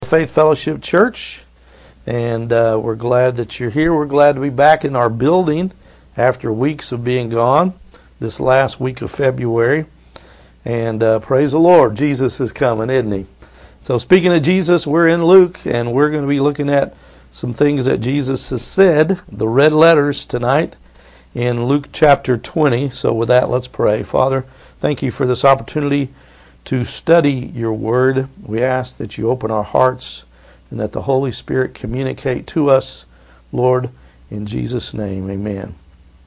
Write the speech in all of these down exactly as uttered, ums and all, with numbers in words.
Faith Fellowship Church, and uh, we're glad that you're here. We're glad to be back in our building after weeks of being gone, this last week of February. And uh, praise the Lord, Jesus is coming, isn't he? So speaking of Jesus, we're in Luke, and we're going to be looking at some things that Jesus has said, the red letters tonight, in Luke chapter twenty. So with that, let's pray. Father, thank you for this opportunity to study your word. We ask that you open our hearts and that the Holy Spirit communicate to us, Lord, in Jesus' name, amen.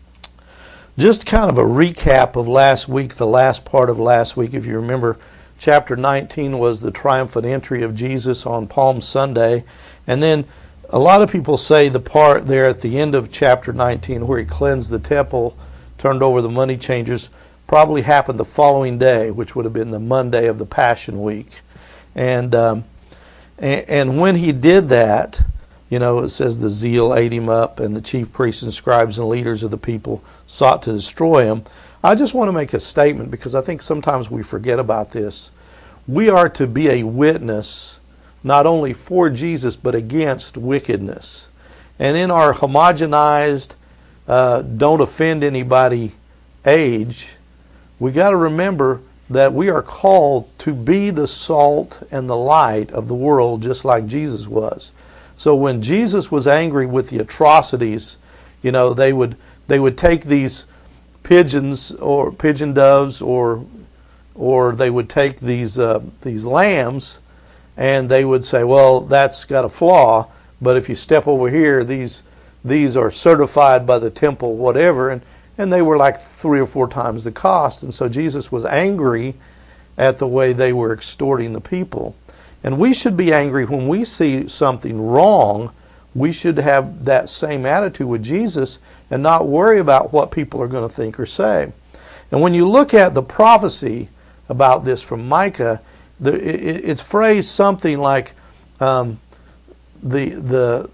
Just kind of a recap of last week, the last part of last week. If you remember, chapter nineteen was the triumphant entry of Jesus on Palm Sunday. And then a lot of people say the part there at the end of chapter nineteen where he cleansed the temple, turned over the money changers, probably happened the following day, which would have been the Monday of the Passion Week. And, um, and and when he did that, you know, it says the zeal ate him up, and the chief priests and scribes and leaders of the people sought to destroy him. I just want to make a statement because I think sometimes we forget about this. We are to be a witness not only for Jesus but against wickedness. And in our homogenized, uh, don't offend anybody age, we got to remember that we are called to be the salt and the light of the world just like Jesus was. So when Jesus was angry with the atrocities, you know, they would they would take these pigeons or pigeon doves or or they would take these uh, these lambs and they would say, well, that's got a flaw, but if you step over here, these these are certified by the temple, whatever, and And they were like three or four times the cost. And so Jesus was angry at the way they were extorting the people. And we should be angry when we see something wrong. We should have that same attitude with Jesus and not worry about what people are going to think or say. And when you look at the prophecy about this from Micah, it's phrased something like um, the the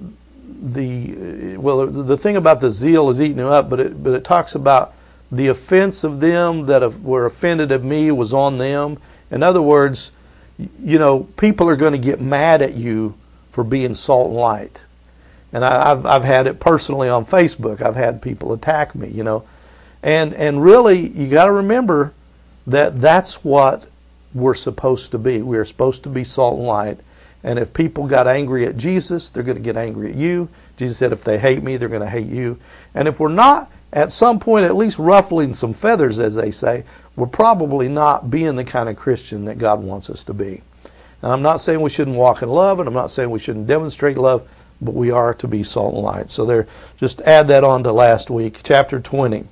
the well the thing about the zeal is eating him up, but it but it talks about the offense of them that have, were offended of me was on them. In other words, you know, people are going to get mad at you for being salt and light. And I, I've I've had it personally on Facebook. I've had people attack me, you know, and and really you got to remember that that's what we're supposed to be. We're supposed to be salt and light. And if people got angry at Jesus, they're going to get angry at you. Jesus said if they hate me, they're going to hate you. And if we're not, at some point, at least ruffling some feathers, as they say, we're probably not being the kind of Christian that God wants us to be. And I'm not saying we shouldn't walk in love, and I'm not saying we shouldn't demonstrate love, but we are to be salt and light. So there, just add that on to last week, chapter twenty.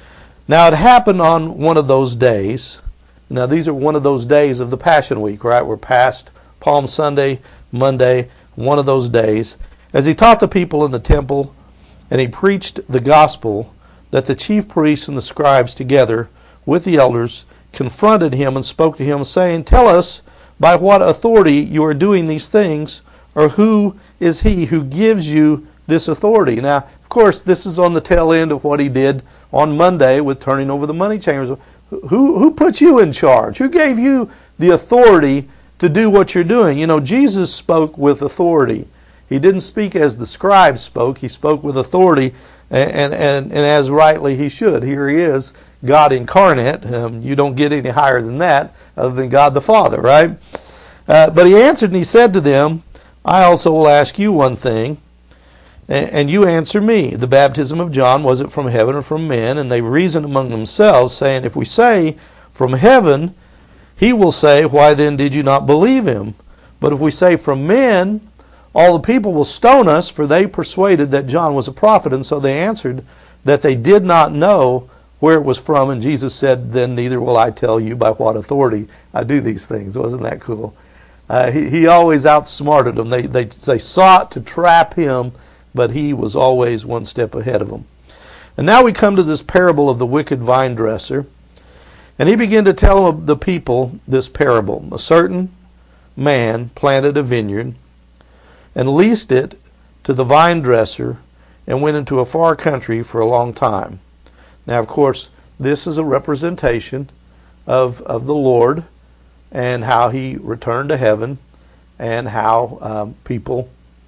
Now it happened on one of those days. Now these are one of those days of the Passion Week, right? We're past Palm Sunday, Monday, one of those days, as he taught the people in the temple, and he preached the gospel, that the chief priests and the scribes together with the elders confronted him and spoke to him, saying, tell us by what authority you are doing these things, or who is he who gives you this authority? Now, of course, this is on the tail end of what he did on Monday with turning over the money changers. Who, who put you in charge? Who gave you the authority to do what you're doing? You know, Jesus spoke with authority. He didn't speak as the scribes spoke. He spoke with authority, and and, and, and as rightly he should. Here he is, God incarnate. Um, you don't get any higher than that, other than God the Father, right? Uh, but he answered and he said to them, I also will ask you one thing, and, and you answer me. The baptism of John, was it from heaven or from men? And they reasoned among themselves, saying, if we say from heaven, he will say, why then did you not believe him? But if we say from men, all the people will stone us, for they persuaded that John was a prophet. And so they answered that they did not know where it was from. And Jesus said, then neither will I tell you by what authority I do these things. Wasn't that cool? Uh, he, he always outsmarted them. They, they, they sought to trap him, but he was always one step ahead of them. And now we come to this parable of the wicked vine dresser. And he began to tell the people this parable. A certain man planted a vineyard and leased it to the vine dresser and went into a far country for a long time. Now, of course, this is a representation of, of the Lord and how he returned to heaven and how um, people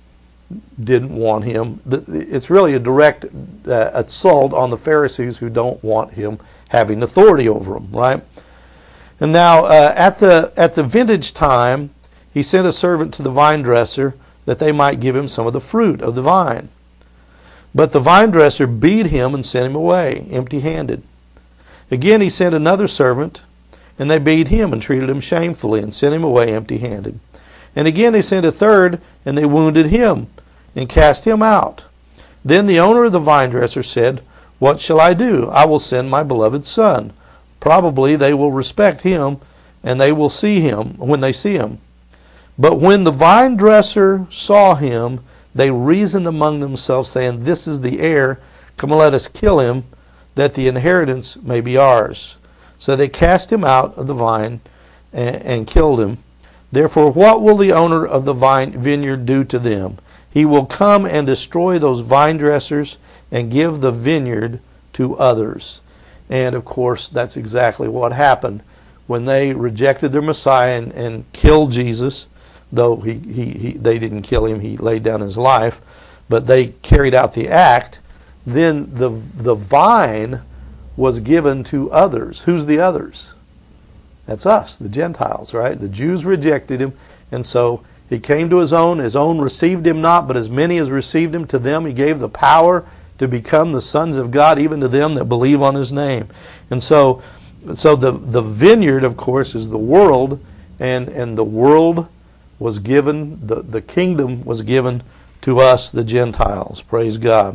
didn't want him. It's really a direct uh, assault on the Pharisees who don't want him having authority over them, right? And now uh, at the at the vintage time, he sent a servant to the vine dresser that they might give him some of the fruit of the vine. But the vine dresser beat him and sent him away empty-handed. Again he sent another servant, and they beat him and treated him shamefully and sent him away empty-handed. And again they sent a third, and they wounded him and cast him out. Then the owner of the vine dresser said, "What shall I do? I will send my beloved son. Probably they will respect him, and they will see him when they see him." But when the vine dresser saw him, they reasoned among themselves, saying, "This is the heir. Come, let us kill him, that the inheritance may be ours." So they cast him out of the vine and, and killed him. Therefore, what will the owner of the vine vineyard do to them? He will come and destroy those vine dressers and give the vineyard to others. And of course, that's exactly what happened when they rejected their Messiah and, and killed Jesus. Though he, he, he they didn't kill him, he laid down his life, but they carried out the act. Then the the vine was given to others. Who's the others? That's us, the Gentiles, right? The Jews rejected him, and so he came to his own. His own received him not, but as many as received him, to them he gave the power to become the sons of God, even to them that believe on his name. And so, so the the vineyard, of course, is the world, and and the world was given, the, the kingdom was given to us, the Gentiles. Praise God.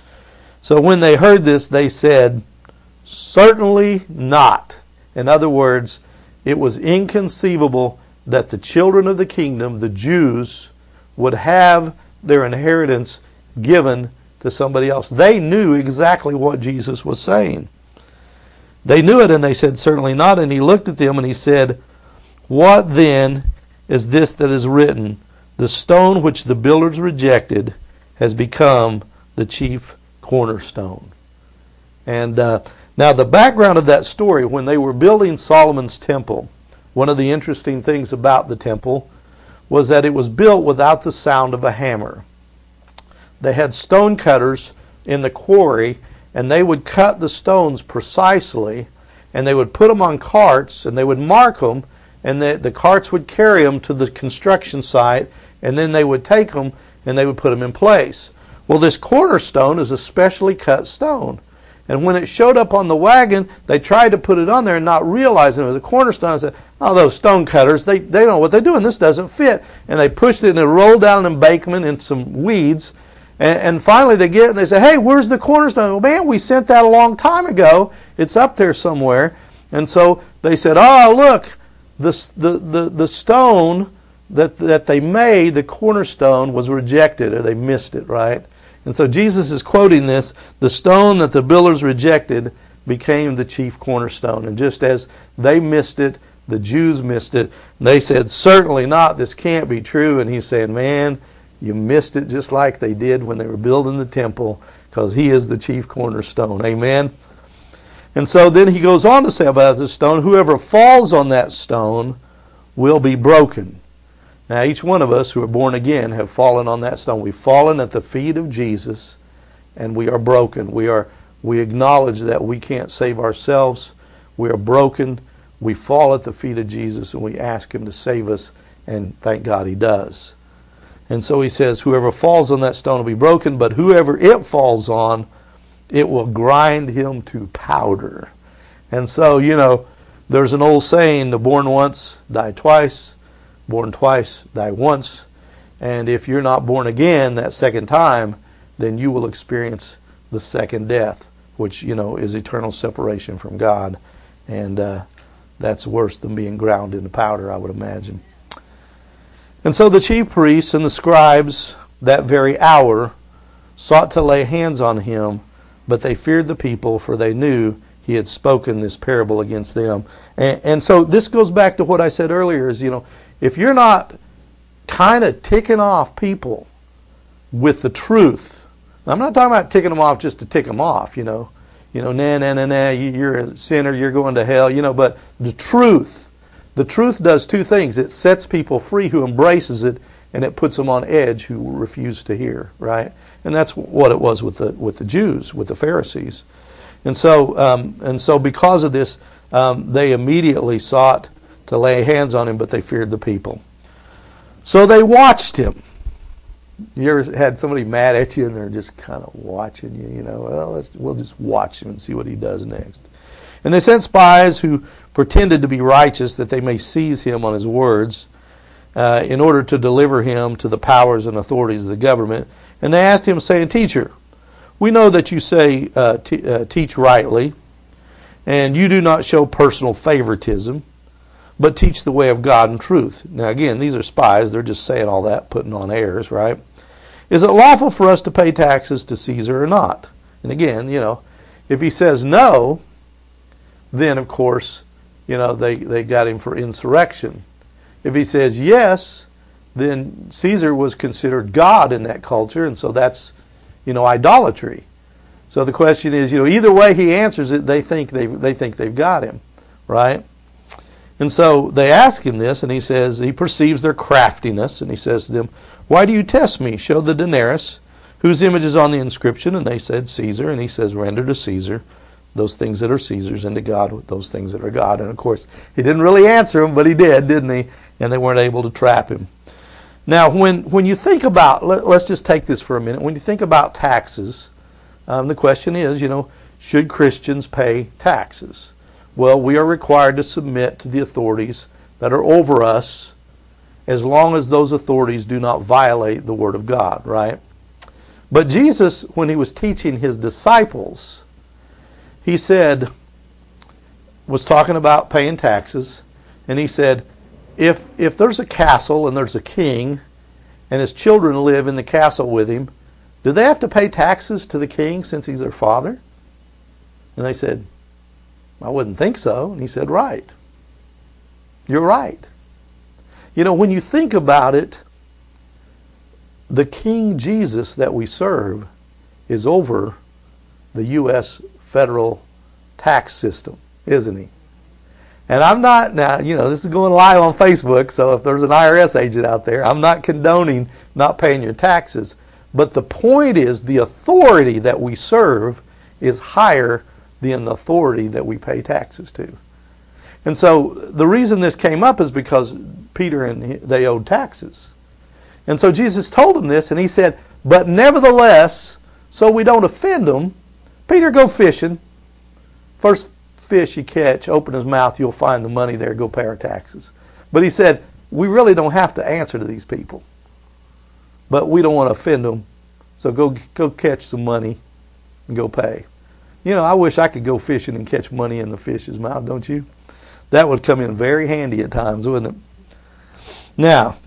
So when they heard this, they said, "Certainly not." In other words, it was inconceivable that the children of the kingdom, the Jews, would have their inheritance given to somebody else. They knew exactly what Jesus was saying. They knew it, and they said, "Certainly not." And he looked at them and he said, "What then is this that is written? The stone which the builders rejected has become the chief cornerstone." And uh, now the background of that story, when they were building Solomon's temple, one of the interesting things about the temple was that it was built without the sound of a hammer. They had stone cutters in the quarry, and they would cut the stones precisely, and they would put them on carts, and they would mark them, and the, the carts would carry them to the construction site, and then they would take them and they would put them in place. Well, this cornerstone is a specially cut stone. And when it showed up on the wagon, they tried to put it on there and not realizing it was a cornerstone. I said, "Oh, those stone cutters, they, they don't know what they're doing. This doesn't fit." And they pushed it and it rolled down an embankment in some weeds. And, and finally they get it and they say, "Hey, where's the cornerstone?" "Well, man, we sent that a long time ago. It's up there somewhere." And so they said, "Oh, look, the, the, the, the stone that, that they made, the cornerstone, was rejected," or they missed it, right? And so Jesus is quoting this, "The stone that the builders rejected became the chief cornerstone." And just as they missed it, the Jews missed it. They said, "Certainly not, this can't be true." And he's saying, "Man, you missed it just like they did when they were building the temple, because he is the chief cornerstone." Amen? And so then he goes on to say about this stone, "Whoever falls on that stone will be broken." Now, each one of us who are born again have fallen on that stone. We've fallen at the feet of Jesus, and we are broken. We are we acknowledge that we can't save ourselves. We are broken. We fall at the feet of Jesus, and we ask him to save us, and thank God he does. And so he says, "Whoever falls on that stone will be broken, but whoever it falls on, it will grind him to powder." And so, you know, there's an old saying, "The born once, die twice. Born twice, die once." And if you're not born again that second time, then you will experience the second death, which, you know, is eternal separation from God. And uh, that's worse than being ground into powder, I would imagine. And so the chief priests and the scribes that very hour sought to lay hands on him, but they feared the people, for they knew he had spoken this parable against them. And, and so this goes back to what I said earlier, is, you know, if you're not kind of ticking off people with the truth, I'm not talking about ticking them off just to tick them off, you know, you know, nah, nah, nah, nah, you're a sinner, you're going to hell, you know, but the truth, The truth does two things. It sets people free who embraces it, and it puts them on edge who refuse to hear, right? And that's what it was with the with the Jews, with the Pharisees. And so, um, and so because of this, um, they immediately sought to lay hands on him, but they feared the people. So they watched him. You ever had somebody mad at you and they're just kind of watching you, you know, well, let's, we'll just watch him and see what he does next. And they sent spies who pretended to be righteous that they may seize him on his words uh, in order to deliver him to the powers and authorities of the government. And they asked him, saying, Teacher, we know that you say uh, t- uh, teach rightly, and you do not show personal favoritism, but teach the way of God in truth. Now again, these are spies. They're just saying all that, putting on airs, right? Is it lawful for us to pay taxes to Caesar or not? And again, you know, if he says no, then of course, you know, they, they got him for insurrection. If he says yes, then Caesar was considered God in that culture, and so that's, you know, idolatry. So the question is, you know, either way he answers it, they think they they think they've got him, right? And so they ask him this, and he says, he perceives their craftiness, and he says to them, why do you test me? Show the denarius, whose image is on the inscription. And they said, Caesar. And he says, render to Caesar those things that are Caesar's, and to God those things that are God. And of course, he didn't really answer them, but he did, didn't he? And they weren't able to trap him. Now, when, when you think about, let, let's just take this for a minute. When you think about taxes, um, the question is, you know, should Christians pay taxes? Well, we are required to submit to the authorities that are over us as long as those authorities do not violate the Word of God, right? But Jesus, when he was teaching his disciples, he said, was talking about paying taxes, and he said, if if there's a castle and there's a king and his children live in the castle with him, do they have to pay taxes to the king since he's their father? And they said, I wouldn't think so. And he said, right. You're right. You know, when you think about it, the King Jesus that we serve is over the U S federal tax system, isn't he? And I'm not, now, you know, this is going live on Facebook, so if there's an I R S agent out there, I'm not condoning not paying your taxes. But the point is, the authority that we serve is higher than the authority that we pay taxes to. And so the reason this came up is because Peter and they owed taxes. And so Jesus told them this, and he said, but nevertheless, so we don't offend them, Peter, go fishing. First fish you catch, open his mouth, you'll find the money there, go pay our taxes. But he said, we really don't have to answer to these people. But we don't want to offend them, so go go catch some money and go pay. You know, I wish I could go fishing and catch money in the fish's mouth, don't you? That would come in very handy at times, wouldn't it? Now,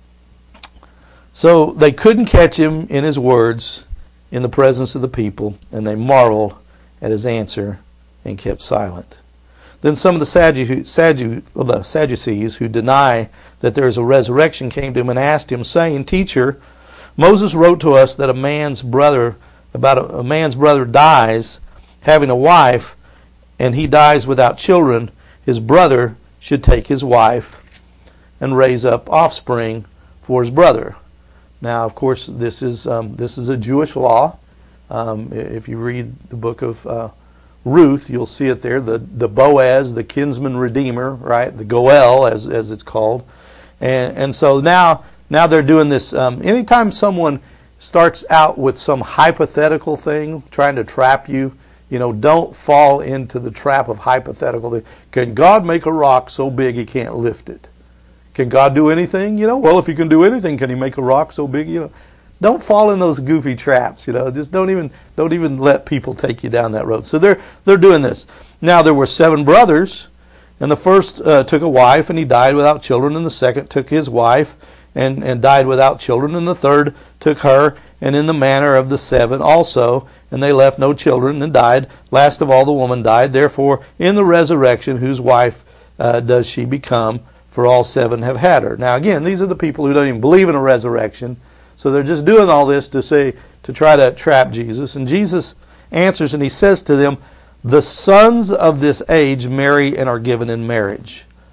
so they couldn't catch him in his words in the presence of the people, and they marveled at his answer and kept silent. Then some of the Saddu- Saddu- well, the Sadducees who deny that there is a resurrection came to him and asked him, saying, Teacher, Moses wrote to us that a man's brother, about a, a man's brother dies having a wife, and he dies without children, his brother should take his wife and raise up offspring for his brother. Now, of course, this is um, this is a Jewish law. Um, if you read the book of uh, Ruth, you'll see it there. The the Boaz, the kinsman redeemer, right? The Goel, as as it's called, and and so now now they're doing this. Um, anytime someone starts out with some hypothetical thing, trying to trap you, you know, don't fall into the trap of hypothetical. Can God make a rock so big he can't lift it? Can God do anything? You know, well, if he can do anything, can he make a rock so big? You know, don't fall in those goofy traps. You know, just don't even don't even let people take you down that road. So they're they're doing this. Now there were seven brothers, and the first uh, took a wife, and he died without children. And the second took his wife, and and died without children. And the third took her, and in the manner of the seven also, and they left no children and died. Last of all, the woman died. Therefore, in the resurrection, whose wife uh, does she become? For all seven have had her. Now again, these are the people who don't even believe in a resurrection. So they're just doing all this to say, to try to trap Jesus. And Jesus answers and he says to them, the sons of this age marry and are given in marriage.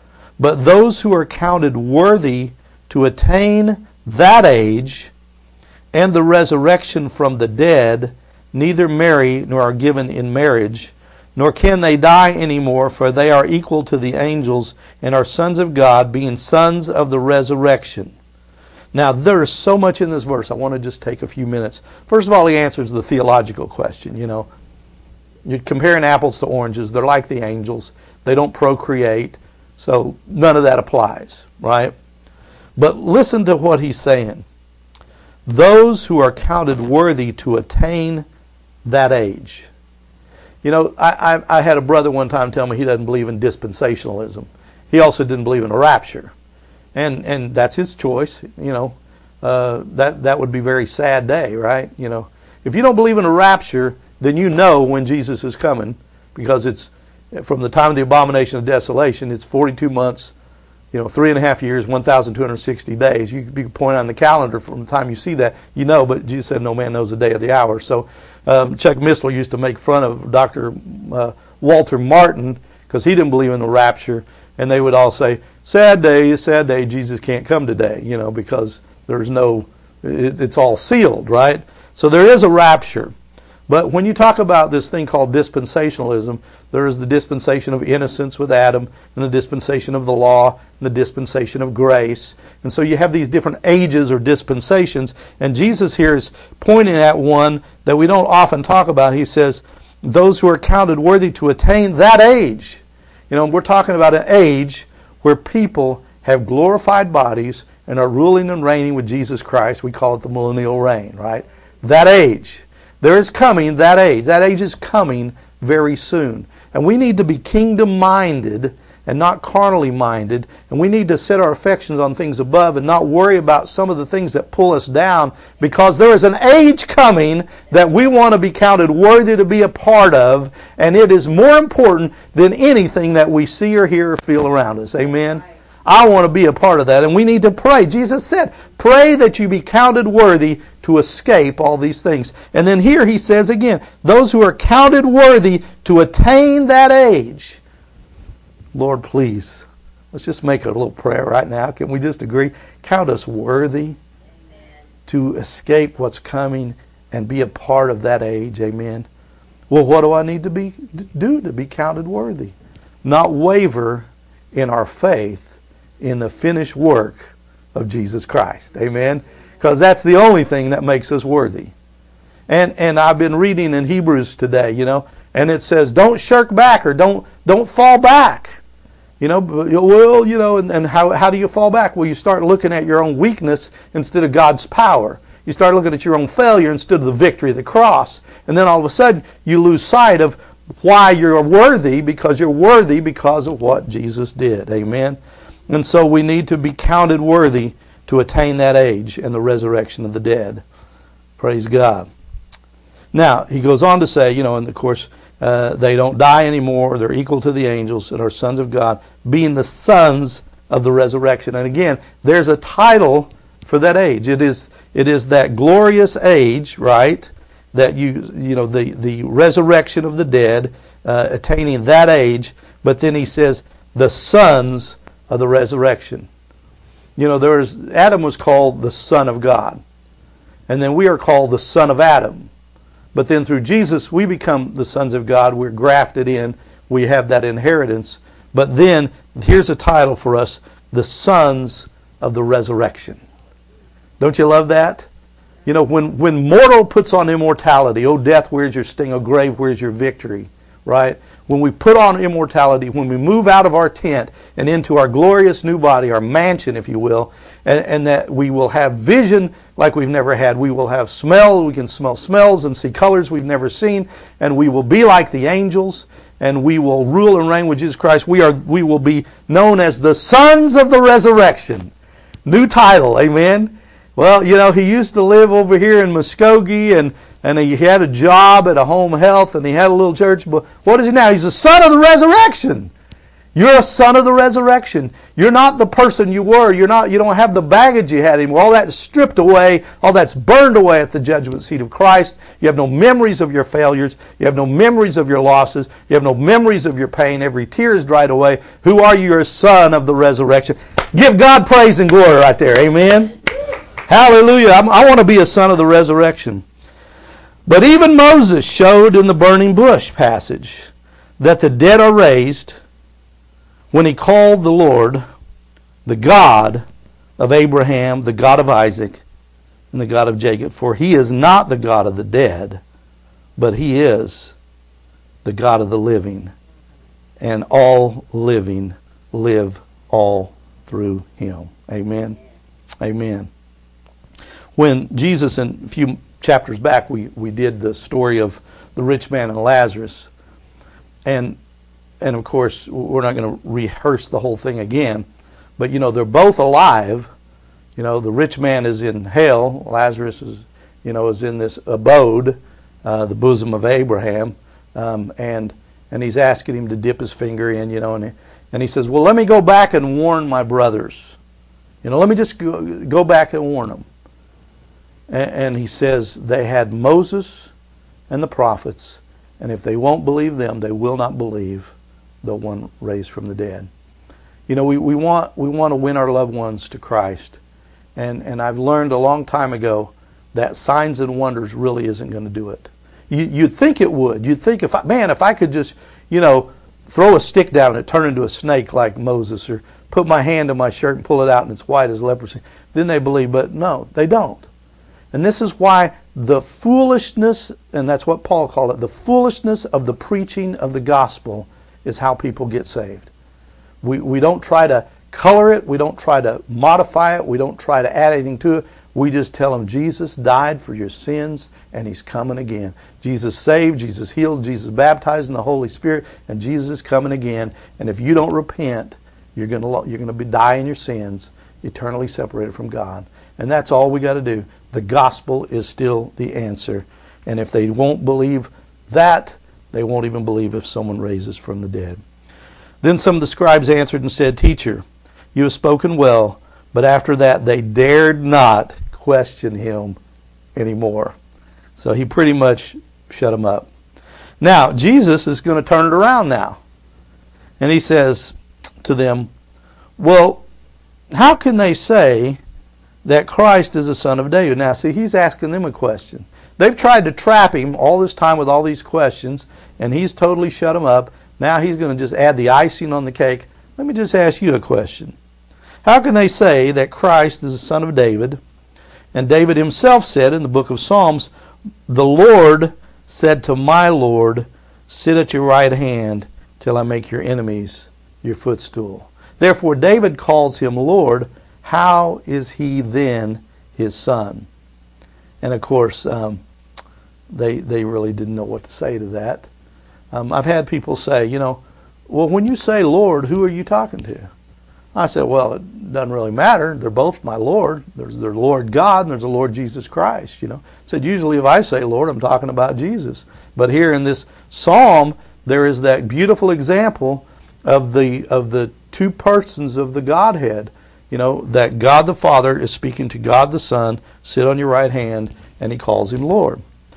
But those who are counted worthy to attain that age and the resurrection from the dead neither marry nor are given in marriage, nor can they die any more, for they are equal to the angels and are sons of God, being sons of the resurrection. Now, there is so much in this verse. I want to just take a few minutes. First of all, he answers the theological question. You know, you're comparing apples to oranges. They're like the angels. They don't procreate, so none of that applies, right? But listen to what he's saying. Those who are counted worthy to attain that age. You know, I, I, I had a brother one time tell me he doesn't believe in dispensationalism. He also didn't believe in a rapture. And and that's his choice, you know. Uh, that, that would be a very sad day, right? You know, if you don't believe in a rapture, then you know when Jesus is coming, because it's from the time of the abomination of desolation, it's forty-two months, you know, three and a half years, one thousand two hundred sixty days. You can point on the calendar from the time you see that, you know, but Jesus said no man knows the day or the hour. So um, Chuck Missler used to make fun of Doctor Uh, Walter Martin because he didn't believe in the rapture, and they would all say, sad day, sad day, Jesus can't come today, you know, because there's no, it, it's all sealed, right? So there is a rapture. But when you talk about this thing called dispensationalism, there is the dispensation of innocence with Adam, and the dispensation of the law, and the dispensation of grace. And so you have these different ages or dispensations, and Jesus here is pointing at one that we don't often talk about. He says, those who are counted worthy to attain that age. You know, we're talking about an age where people have glorified bodies and are ruling and reigning with Jesus Christ. We call it the millennial reign, right? That age. There is coming that age. That age is coming very soon. And we need to be kingdom-minded and not carnally minded. And we need to set our affections on things above and not worry about some of the things that pull us down, because there is an age coming that we want to be counted worthy to be a part of, and it is more important than anything that we see or hear or feel around us. Amen? I want to be a part of that, and we need to pray. Jesus said, pray that you be counted worthy to escape all these things. And then here he says again, those who are counted worthy to attain that age. Lord, please, let's just make a little prayer right now. Can we just agree? Count us worthy Amen. To escape what's coming and be a part of that age. Amen. Well, what do I need to be do to be counted worthy? Not waver in our faith in the finished work of Jesus Christ. Amen. Because that's the only thing that makes us worthy. And and I've been reading in Hebrews today, you know, and it says don't shirk back or don't don't fall back. You know, well, you know, and, and how, how do you fall back? Well, you start looking at your own weakness instead of God's power. You start looking at your own failure instead of the victory of the cross. And then all of a sudden, you lose sight of why you're worthy, because you're worthy because of what Jesus did. Amen? And so we need to be counted worthy to attain that age and the resurrection of the dead. Praise God. Now, he goes on to say, you know, and of course, Uh, they don't die anymore. They're equal to the angels and are sons of God, being the sons of the resurrection. And again, there's a title for that age. It is it is that glorious age, right? That you you know the the resurrection of the dead, uh, attaining that age. But then he says the sons of the resurrection. You know, there's Adam was called the Son of God, and then we are called the son of Adam. But then through Jesus, we become the sons of God. We're grafted in. We have that inheritance. But then, here's a title for us, the sons of the resurrection. Don't you love that? You know, when, when mortal puts on immortality, oh death, where's your sting? Oh grave, where's your victory? Right? When we put on immortality, when we move out of our tent and into our glorious new body, our mansion, if you will, and, and that we will have vision like we've never had. We will have smell. We can smell smells and see colors we've never seen. And we will be like the angels. And we will rule and reign with Jesus Christ. We are. We will be known as the sons of the resurrection. New title, amen? Well, you know, he used to live over here in Muskogee, and, and he had a job at a home health, and he had a little church. But what is he now? He's the son of the resurrection. You're a son of the resurrection. You're not the person you were. You're not, you don't have the baggage you had anymore. All that's stripped away. All that's burned away at the judgment seat of Christ. You have no memories of your failures. You have no memories of your losses. You have no memories of your pain. Every tear is dried away. Who are you? You're a son of the resurrection. Give God praise and glory right there. Amen. Hallelujah. I'm, I want to be a son of the resurrection. But even Moses showed in the burning bush passage that the dead are raised when he called the Lord the God of Abraham, the God of Isaac, and the God of Jacob. For he is not the God of the dead, but he is the God of the living. And all living live all through him. Amen. Amen. When Jesus, in a few chapters back, we, we did the story of the rich man and Lazarus. And And of course, we're not going to rehearse the whole thing again. But, you know, they're both alive. You know, the rich man is in hell. Lazarus is, you know, is in this abode, uh, the bosom of Abraham. Um, and and he's asking him to dip his finger in, you know. And he, and he says, well, let me go back and warn my brothers. You know, let me just go, go back and warn them. And, and he says, they had Moses and the prophets. And if they won't believe them, they will not believe the one raised from the dead. You know, we, we want we want to win our loved ones to Christ. And and I've learned a long time ago that signs and wonders really isn't going to do it. You, you'd think it would. You'd think, if I, man, if I could just, you know, throw a stick down and it turn into a snake like Moses, or put my hand in my shirt and pull it out and it's white as leprosy, then they believe. But no, they don't. And this is why the foolishness, and that's what Paul called it, the foolishness of the preaching of the gospel is how people get saved. We we don't try to color it. We don't try to modify it. We don't try to add anything to it. We just tell them Jesus died for your sins and he's coming again. Jesus saved, Jesus healed, Jesus baptized in the Holy Spirit, and Jesus is coming again. And if you don't repent, you're going to you're going to be die in your sins, eternally separated from God. And that's all we got to do. The gospel is still the answer. And if they won't believe that, they won't even believe if someone raises from the dead. Then some of the scribes answered and said, Teacher, you have spoken well. But after that, they dared not question him anymore. So he pretty much shut them up. Now, Jesus is going to turn it around now. And he says to them, well, how can they say that Christ is a son of David? Now, see, he's asking them a question. They've tried to trap him all this time with all these questions, and he's totally shut them up. Now he's going to just add the icing on the cake. Let me just ask you a question. How can they say that Christ is the son of David? And David himself said in the book of Psalms, the Lord said to my Lord, sit at your right hand till I make your enemies your footstool. Therefore David calls him Lord. How is he then his son? And of course, um, they they really didn't know what to say to that. Um, I've had people say, you know, well, when you say Lord, who are you talking to? I said, well, it doesn't really matter. They're both my Lord. There's the Lord God and there's the Lord Jesus Christ. You know, I said usually if I say Lord, I'm talking about Jesus. But here in this psalm, there is that beautiful example of the of the two persons of the Godhead. You know, that God the Father is speaking to God the Son, sit on your right hand, and he calls him Lord.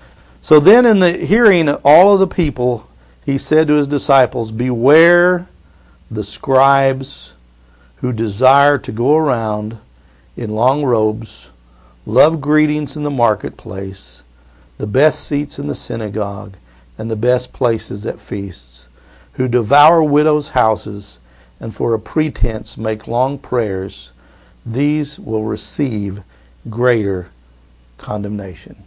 So then in the hearing of all of the people, he said to his disciples, beware the scribes who desire to go around in long robes, love greetings in the marketplace, the best seats in the synagogue, and the best places at feasts, who devour widows' houses, and for a pretense make long prayers. These will receive greater condemnation.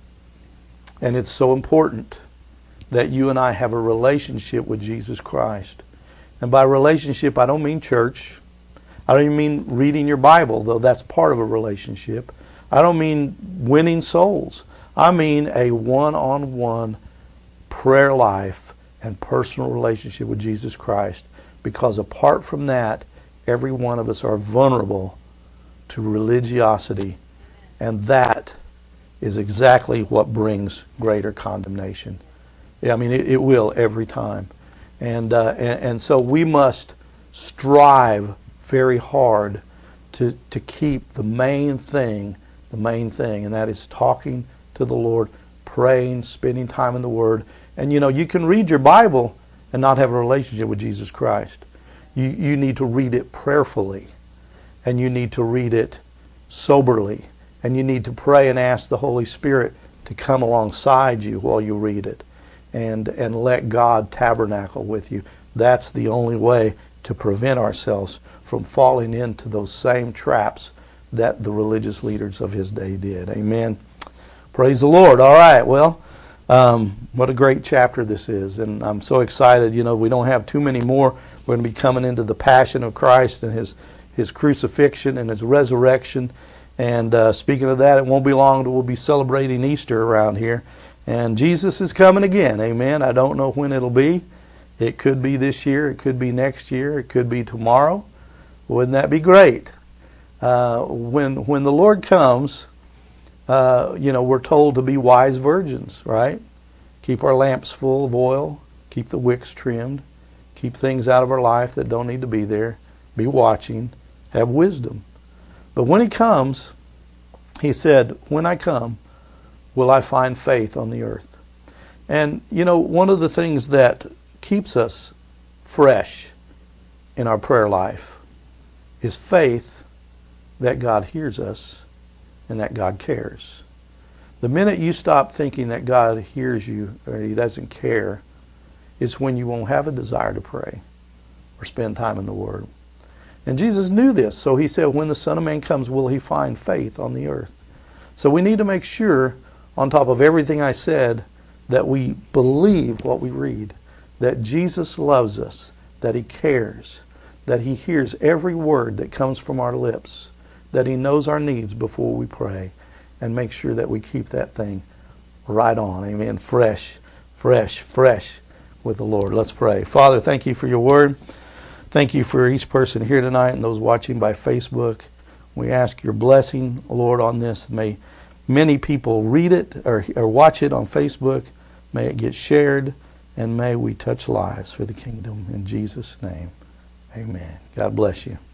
And it's so important that you and I have a relationship with Jesus Christ. And by relationship, I don't mean church. I don't even mean reading your Bible, though that's part of a relationship. I don't mean winning souls. I mean a one-on-one prayer life and personal relationship with Jesus Christ. Because apart from that, every one of us are vulnerable to religiosity. And that is exactly what brings greater condemnation. Yeah, I mean, it, it will every time. And, uh, and and so we must strive very hard to, to keep the main thing, the main thing, and that is talking to the Lord, praying, spending time in the Word. And you know, you can read your Bible and not have a relationship with Jesus Christ. You, you need to read it prayerfully, and you need to read it soberly, and you need to pray and ask the Holy Spirit to come alongside you while you read it, and, and let God tabernacle with you. That's the only way to prevent ourselves from falling into those same traps that the religious leaders of his day did. Amen. Praise the Lord. All right, well, um, what a great chapter this is, and I'm so excited. You know, we don't have too many more. We're going to be coming into the passion of Christ and his, his crucifixion and his resurrection. And uh, speaking of that, it won't be long until we'll be celebrating Easter around here. And Jesus is coming again. Amen. I don't know when it'll be. It could be this year. It could be next year. It could be tomorrow. Wouldn't that be great? Uh, when when the Lord comes, uh, you know, we're told to be wise virgins, right? Keep our lamps full of oil. Keep the wicks trimmed. Keep things out of our life that don't need to be there. Be watching. Have wisdom. But when he comes, he said, when I come, will I find faith on the earth? And, you know, one of the things that keeps us fresh in our prayer life is faith that God hears us and that God cares. The minute you stop thinking that God hears you or he doesn't care is when you won't have a desire to pray or spend time in the Word. And Jesus knew this, so he said, when the Son of Man comes, will he find faith on the earth? So we need to make sure, on top of everything I said, that we believe what we read, that Jesus loves us, that he cares, that he hears every word that comes from our lips, that he knows our needs before we pray, and make sure that we keep that thing right on. Amen. Fresh, fresh, fresh with the Lord. Let's pray. Father, thank you for your word. Thank you for each person here tonight and those watching by Facebook. We ask your blessing, Lord, on this. May many people read it or, or watch it on Facebook. May it get shared, and may we touch lives for the kingdom. In Jesus' name, amen. God bless you.